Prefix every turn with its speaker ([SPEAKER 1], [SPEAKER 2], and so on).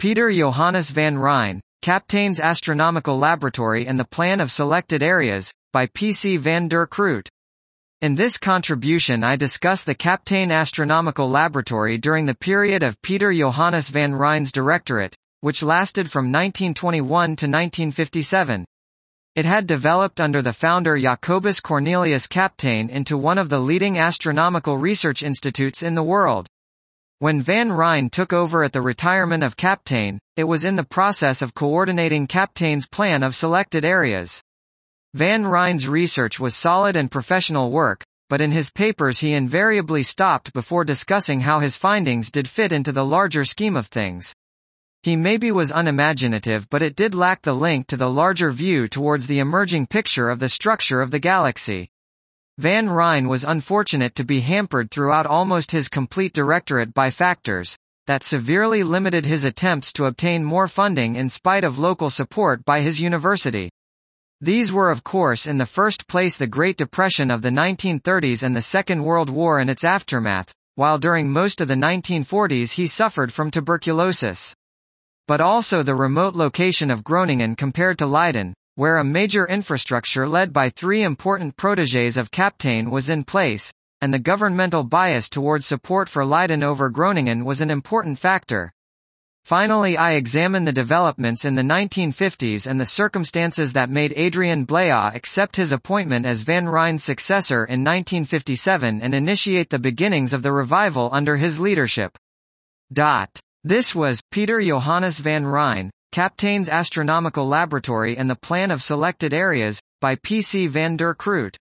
[SPEAKER 1] Peter Johannes van Rijn, Kapteins Astronomical Laboratory and the Plan of Selected Areas, by P. C. van der Kroot. In this contribution I discuss the Kaptein Astronomical Laboratory during the period of Peter Johannes van Rijn's directorate, which lasted from 1921 to 1957. It had developed under the founder Jacobus Cornelius Kaptein into one of the leading astronomical research institutes in the world. When van Rijn took over at the retirement of Kaptein, it was in the process of coordinating Kaptein's plan of selected areas. Van Rijn's research was solid and professional work, but in his papers he invariably stopped before discussing how his findings did fit into the larger scheme of things. He maybe was unimaginative, but it did lack the link to the larger view towards the emerging picture of the structure of the galaxy. Van Rijn was unfortunate to be hampered throughout almost his complete directorate by factors that severely limited his attempts to obtain more funding in spite of local support by his university. These were of course in the first place the Great Depression of the 1930s and the Second World War and its aftermath, while during most of the 1940s he suffered from tuberculosis. But also the remote location of Groningen compared to Leiden, where a major infrastructure led by three important protégés of Kaptein was in place, and the governmental bias towards support for Leiden over Groningen was an important factor. Finally, I examine the developments in the 1950s and the circumstances that made Adriaan Blaya accept his appointment as Van Rijn's successor in 1957 and initiate the beginnings of the revival under his leadership. This was Peter Johannes van Rijn, Kapteins Astronomical Laboratory and the Plan of Selected Areas, by P. C. van der Kroot.